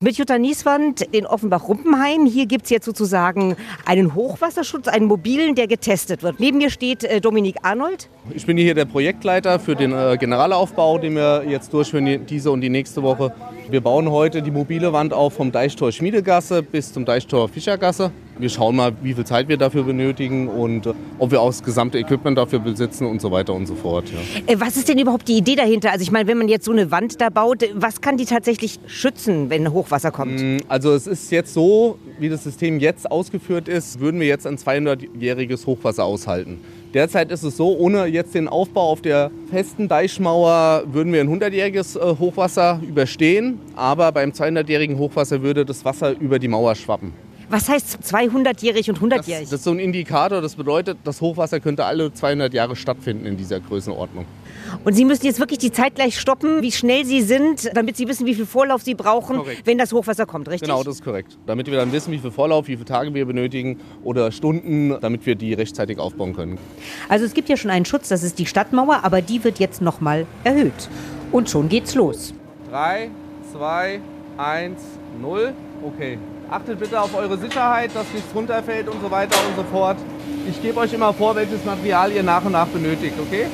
Mit Jutta Nieswand in Offenbach-Rumpenhain. Hier gibt es jetzt sozusagen einen Hochwasserschutz, einen mobilen, der getestet wird. Neben mir steht Dominik Arnold. Ich bin hier der Projektleiter für den Generalaufbau, den wir jetzt durchführen, diese und die nächste Woche. Wir bauen heute die mobile Wand auf vom Deichtor Schmiedegasse bis zum Deichtor Fischergasse. Wir schauen mal, wie viel Zeit wir dafür benötigen und ob wir auch das gesamte Equipment dafür besitzen und so weiter und so fort. Ja. Was ist denn überhaupt die Idee dahinter? Also ich meine, wenn man jetzt so eine Wand da baut, was kann die tatsächlich schützen, wenn Hochwasser kommt? Also es ist jetzt so, wie das System jetzt ausgeführt ist, würden wir jetzt ein 200-jähriges Hochwasser aushalten. Derzeit ist es so, ohne jetzt den Aufbau auf der festen Deichmauer würden wir ein 100-jähriges Hochwasser überstehen, aber beim 200-jährigen Hochwasser würde das Wasser über die Mauer schwappen. Was heißt 200-jährig und 100-jährig? Das ist so ein Indikator, das bedeutet, das Hochwasser könnte alle 200 Jahre stattfinden in dieser Größenordnung. Und Sie müssen jetzt wirklich die Zeit gleich stoppen, wie schnell Sie sind, damit Sie wissen, wie viel Vorlauf Sie brauchen, korrekt, wenn das Hochwasser kommt, richtig? Genau, das ist korrekt. Damit wir dann wissen, wie viel Vorlauf, wie viele Tage wir benötigen oder Stunden, damit wir die rechtzeitig aufbauen können. Also es gibt ja schon einen Schutz, das ist die Stadtmauer, aber die wird jetzt nochmal erhöht. Und schon geht's los. 3, 2, 1, 0. Okay. Achtet bitte auf eure Sicherheit, dass nichts runterfällt und so weiter und so fort. Ich gebe euch immer vor, welches Material ihr nach und nach benötigt, okay?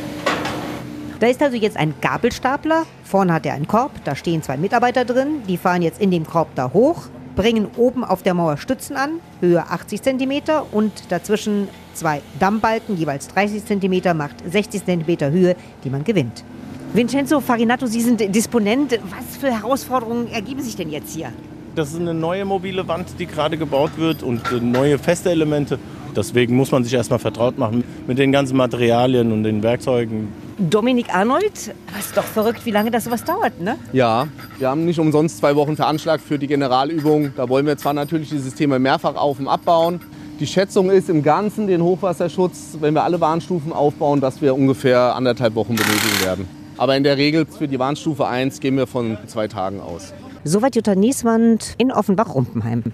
Da ist also jetzt ein Gabelstapler. Vorne hat er einen Korb, da stehen 2 Mitarbeiter drin. Die fahren jetzt in dem Korb da hoch, bringen oben auf der Mauer Stützen an, Höhe 80 cm und dazwischen 2 Dammbalken, jeweils 30 cm, macht 60 cm Höhe, die man gewinnt. Vincenzo Farinato, Sie sind Disponent. Was für Herausforderungen ergeben sich denn jetzt hier? Das ist eine neue mobile Wand, die gerade gebaut wird und neue feste Elemente. Deswegen muss man sich erstmal vertraut machen mit den ganzen Materialien und den Werkzeugen. Dominik Arnold, das ist doch verrückt, wie lange das sowas dauert, ne? Ja, wir haben nicht umsonst 2 Wochen veranschlagt für die Generalübung. Da wollen wir zwar natürlich die Systeme mehrfach auf- und abbauen. Die Schätzung ist im Ganzen den Hochwasserschutz, wenn wir alle Warnstufen aufbauen, dass wir ungefähr 1,5 Wochen benötigen werden. Aber in der Regel für die Warnstufe 1 gehen wir von 2 Tagen aus. Soweit Jutta Nieswand in Offenbach-Rumpenhain.